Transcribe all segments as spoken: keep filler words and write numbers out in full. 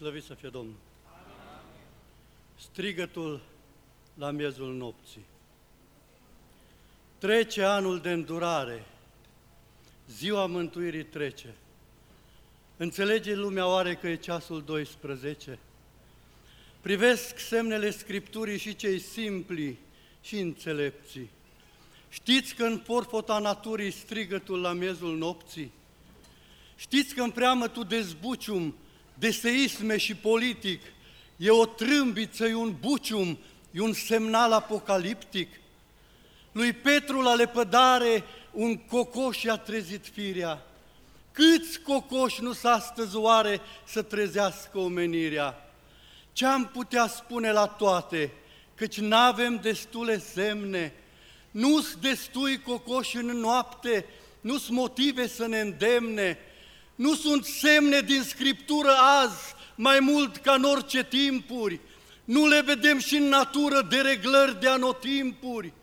Slăvit să fie Domnul! Strigătul la miezul nopții. Trece anul de îndurare, ziua mântuirii trece. Înțelege lumea oare că e ceasul doisprezece? Privesc semnele Scripturii și cei simpli și înțelepții. Știți că în porfota naturii strigătul la miezul nopții? Știți că în preamătul de zbucium, de seisme și politic, e o trâmbiță, e un bucium, e un semnal apocaliptic? Lui Petru la lepădare un cocoș i-a trezit firea. Câți cocoși nu s-astăzi oare să trezească omenirea? Ce-am putea spune la toate, căci n-avem destule semne, nu-s destui cocoși în noapte, nu-s motive să ne îndemne, nu sunt semne din Scriptură azi mai mult ca în orice timpuri, nu le vedem și în natură dereglări de anotimpuri.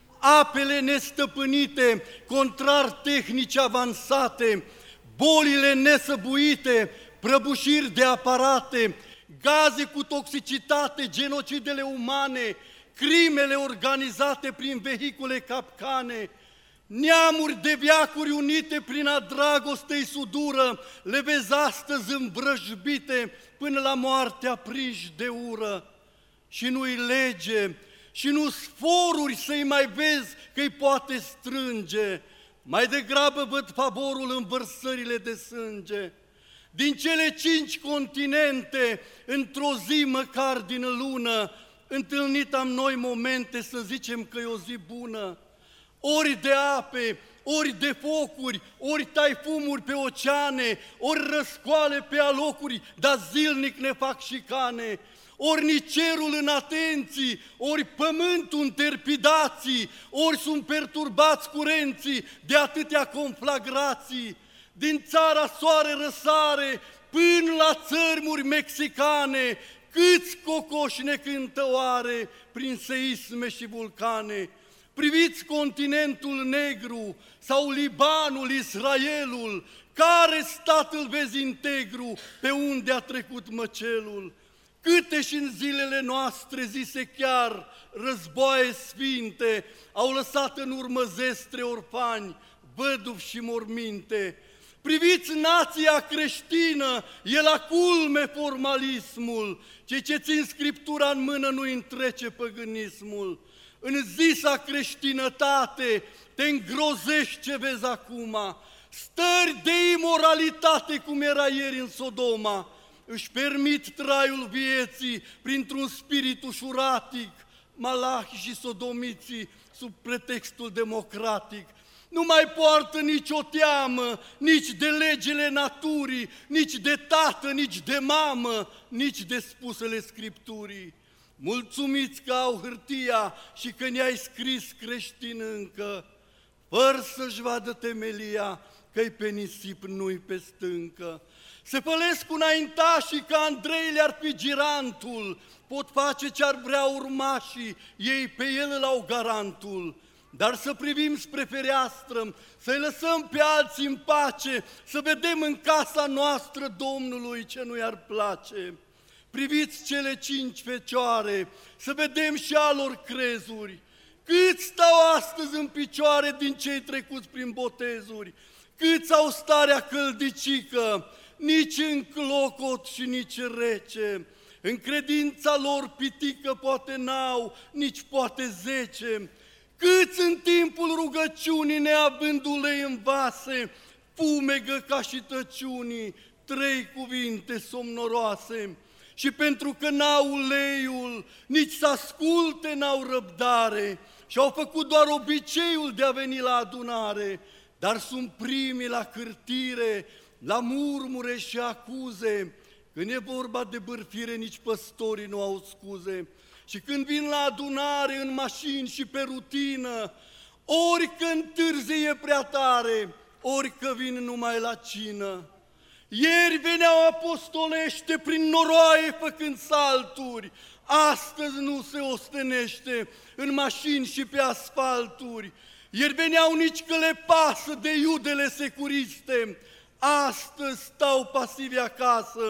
Apele nestăpânite, contrar tehnici avansate, bolile nesăbuite, prăbușiri de aparate, gaze cu toxicitate, genocidele umane, crimele organizate prin vehicule capcane, neamuri de veacuri unite prin a dragostei sudură, le vezi astăzi îmbrăjbite până la moarte aprinși de ură. Și nu-i lege, și nu sforuri să-i mai vezi că-i poate strânge, mai degrabă văd favorul în vărsările de sânge. Din cele cinci continente, într-o zi măcar din lună, întâlnit am noi momente să zicem că e o zi bună. Ori de ape, ori de focuri, ori taifumuri pe oceane, ori răscoale pe alocuri, dar zilnic ne fac șicane. Ori nici cerul în atenții, ori pământul în terpidații, ori sunt perturbați curenții de atâtea conflagrații. Din țara soare răsare până la țărmuri mexicane, câți cocoși ne cântă oare prin seisme și vulcane. Priviți continentul negru sau Libanul, Israelul, care stat îl vezi integru pe unde a trecut măcelul? Câte și în zilele noastre, zise chiar, războaie sfinte au lăsat în urmă zestre orfani, văduvi și morminte. Priviți nația creștină, e la culme formalismul, cei ce țin Scriptura în mână nu-i întrece păgânismul. În zisa creștinătate te îngrozești ce vezi acum, stări de imoralitate cum era ieri în Sodoma, își permit traiul vieții printr-un spirit ușuratic, malahi și sodomiții sub pretextul democratic. Nu mai poartă nicio teamă, nici de legile naturii, nici de tată, nici de mamă, nici de spusele Scripturii. Mulțumiți că au hârtia și că ne-ai scris creștin încă, fără să-și vadă temelia că-i pe nisip, nu-i pe stâncă. Se pălesc cu înaintașii că Andrei le-ar fi girantul, pot face ce-ar vrea urmașii, ei pe el îl au garantul. Dar să privim spre fereastră, să-i lăsăm pe alții în pace, să vedem în casa noastră Domnului ce nu i-ar place. Priviți cele cinci fecioare, să vedem și alor crezuri. Câți stau astăzi în picioare din cei trecuți prin botezuri? Câți au starea căldicică, nici în clocot și nici rece? În credința lor pitică poate n-au, nici poate zece. Câți în timpul rugăciunii, neavând ulei în vase, fumegă ca și tăciunii trei cuvinte somnoroase. Și pentru că n-au uleiul, nici să asculte n-au răbdare și-au făcut doar obiceiul de a veni la adunare, dar sunt primii la cârtire, la murmure și acuze. Când e vorba de bârfire, nici păstorii nu au scuze. Și când vin la adunare în mașini și pe rutină, ori că întârzie prea tare, ori că vin numai la cină. Ieri veneau apostolește prin noroaie făcând salturi, astăzi nu se ostenește în mașini și pe asfalturi. Ieri veneau nici că le pasă de iudele securiste, astăzi stau pasivi acasă,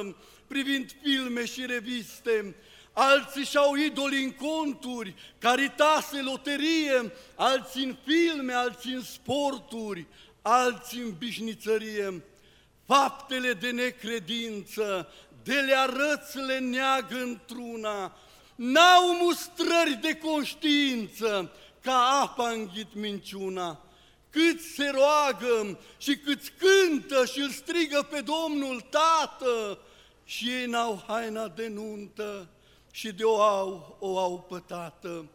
privind filme și reviste, alții și-au idoli în conturi, caritase, loterie, alții în filme, alții în sporturi, alții în bișnițărie. Faptele de necredință, de le arăți le neagă într-una, n-au mustrări de conștiință, ca apa înghit minciuna. Câți se roagă și câți cântă și îl strigă pe Domnul Tată, și ei n-au haina de nuntă și de o au, o au pătată.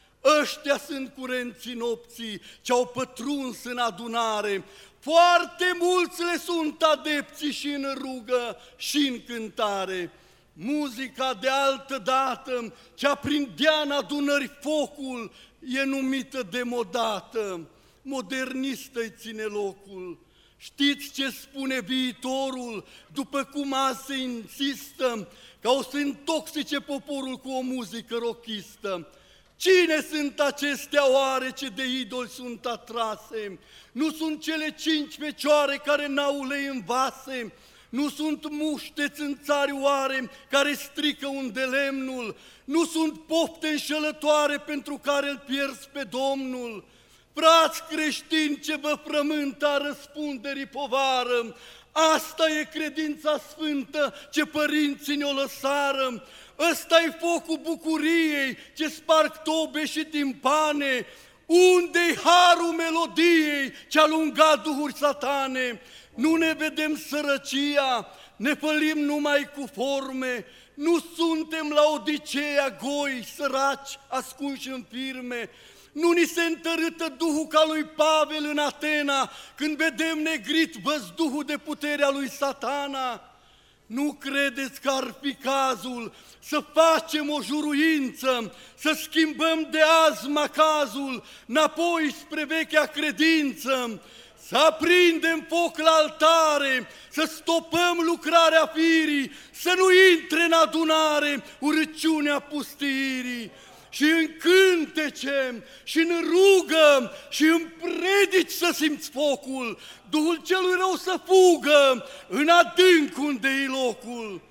Ăștia sunt curenții nopții ce-au pătruns în adunare, foarte mulți le sunt adepții și în rugă și în cântare. Muzica de altă dată, cea prin deana adunării focul, e numită demodată, modernistă-i ține locul. Știți ce spune viitorul, după cum azi se insistă, că o să intoxice poporul cu o muzică rochistă? Cine sunt acestea oare ce de idoli sunt atrase? Nu sunt cele cinci fecioare care n-au ulei în vase? Nu sunt mușteți în țari oare care strică unde lemnul? Nu sunt pofte înșelătoare pentru care îl pierzi pe Domnul? Frați creștini ce vă frământă răspunderii povară, asta e credința sfântă ce părinții ne-o lăsară, ăsta-i focul bucuriei ce sparg tobe și timpane, unde-i harul melodiei ce alunga duhuri satane? Nu ne vedem sărăcia, ne pălim numai cu forme, nu suntem la Odiseea goi, săraci, ascunși în firme. Nu ni se întărâtă Duhul ca lui Pavel în Atena, când vedem negrit văzduhul de puterea lui Satana? Nu credeți că ar fi cazul să facem o juruință, să schimbăm de azi macazul, înapoi spre vechea credință, să aprindem foc la altare, să stopăm lucrarea firii, să nu intre în adunare urăciunea pustiirii? Și în cântece, și în rugă, și în predici să simți focul, Duhul celui rău să fugă în adânc unde-i locul.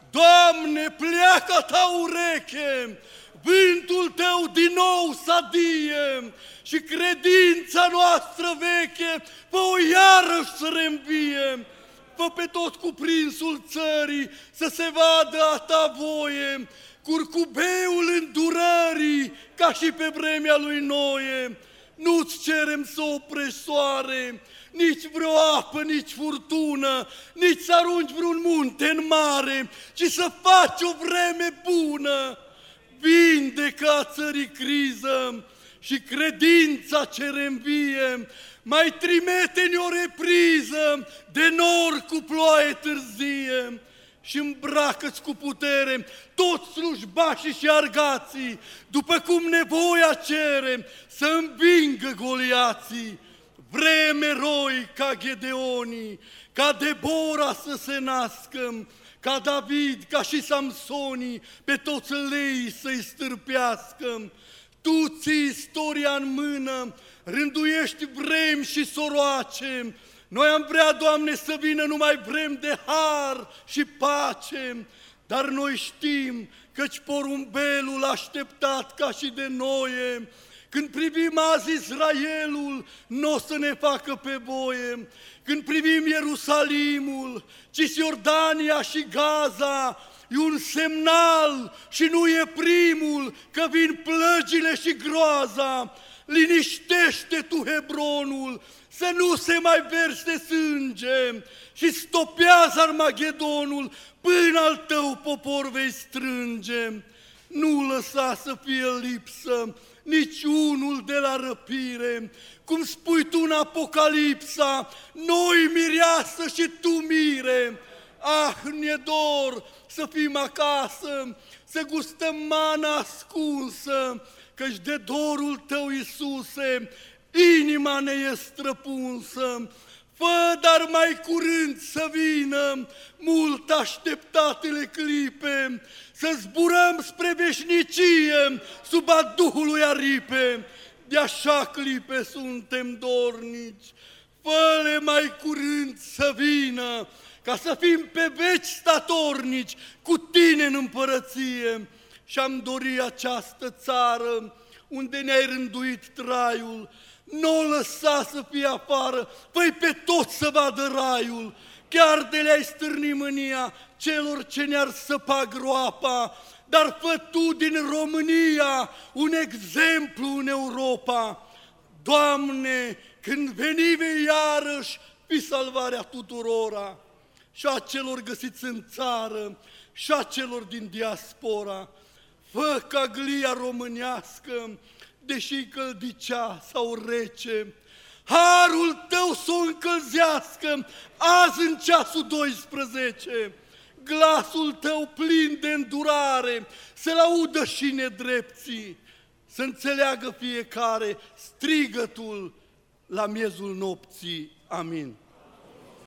Doamne, pleacă ta ureche, vântul tău din nou să adie și credința noastră veche, fă-o iarăși să reînvie. Fă pe tot cuprinsul țării să se vadă a ta voie, curcubeul îndurării, ca și pe vremea lui Noe. Nu-ți cerem să oprești soare, nici vreo apă, nici furtună, nici să arunci vreun munte în mare, ci să faci o vreme bună. Vindecă a țării criză și credința ce reînvie, mai trimite-ne o repriză de nor cu ploaie târzie. Și îmbracă-ți cu putere toți slujbașii și argații, după cum nevoia cere, să învingă goliații. Vrem eroi ca Gedeonii, ca Debora să se nască, ca David, ca și Samsonii, pe toți leii să-i stârpească. Tu ții istoria în mână, rânduiești vremi și soroace. Noi am vrea, Doamne, să vină numai vrem de har și pace, dar noi știm căci porumbelul așteptat ca și de Noe, când privim azi Israelul, n-o să ne facă pe voie. Când privim Ierusalimul, Cisjordania și Gaza, e un semnal și nu e primul, că vin plăgile și groaza. Liniștește tu Hebronul, să nu se mai verse sânge și stopează Armagedonul, până al tău popor vei strânge. Nu lăsa să fie lipsă nici unul de la răpire, cum spui tu în Apocalipsa, noi mireasă și tu mire. Ah, ne dor să fim acasă, să gustăm mana ascunsă, căci de dorul tău, Iisuse, inima ne e străpunsă. Fă, dar mai curând să vină mult așteptatele clipe, să zburăm spre veșnicie sub a Duhului aripe. De așa clipe suntem dornici, fă-le mai curând să vină, ca să fim pe veci statornici cu Tine în împărăție. Și-am dorit această țară unde ne-ai rânduit traiul, nu o lăsa să fie afară, păi pe toți să vadă raiul, chiar de le-ai stârni mânia celor ce ne-ar săpa groapa, dar fă Tu din România un exemplu în Europa. Doamne, când veni vei iarăși, fi salvarea tuturora, și a celor găsiți în țară, și a celor din diaspora. Fă ca glia românească, deși căldicea sau rece, harul Tău să o încălzească azi în ceasul doisprezece. Glasul Tău plin de îndurare să-l audă și nedrepții, să înțeleagă fiecare strigătul la miezul nopții. Amin.